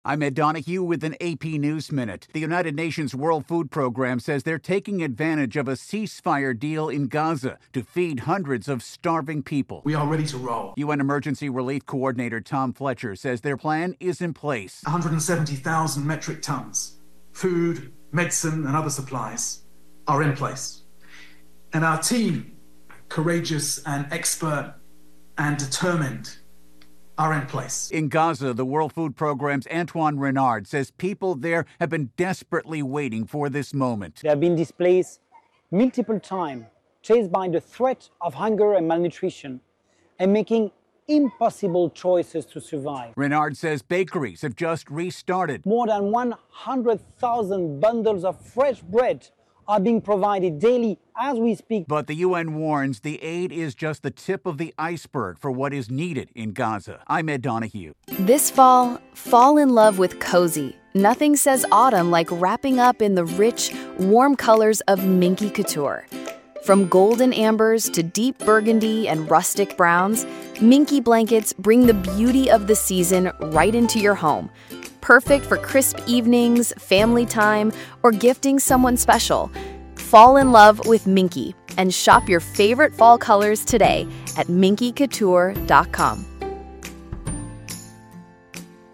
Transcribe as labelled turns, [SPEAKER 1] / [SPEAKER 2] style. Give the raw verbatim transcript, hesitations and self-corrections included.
[SPEAKER 1] I'm Ed Donahue with an A P News Minute. The United Nations World Food Program says they're taking advantage of a ceasefire deal in Gaza to feed hundreds of starving people.
[SPEAKER 2] We are ready to roll.
[SPEAKER 1] U N Emergency Relief Coordinator Tom Fletcher says their plan is in place.
[SPEAKER 2] one hundred seventy thousand metric tons, food, medicine, and other supplies are in place. And our team, courageous and expert and determined, are in place.
[SPEAKER 1] In Gaza, the World Food Program's Antoine Renard says people there have been desperately waiting for this moment.
[SPEAKER 3] They have been displaced multiple times, chased by the threat of hunger and malnutrition, and making impossible choices to survive.
[SPEAKER 1] Renard says bakeries have just restarted.
[SPEAKER 3] More than one hundred thousand bundles of fresh bread are being provided daily as we speak.
[SPEAKER 1] But the U N warns the aid is just the tip of the iceberg for what is needed in Gaza. I'm Ed Donahue.
[SPEAKER 4] This fall, fall in love with cozy. Nothing says autumn like wrapping up in the rich, warm colors of Minky Couture. From golden ambers to deep burgundy and rustic browns, Minky blankets bring the beauty of the season right into your home. Perfect for crisp evenings, family time, or gifting someone special. Fall in love with Minky and shop your favorite fall colors today at minky couture dot com.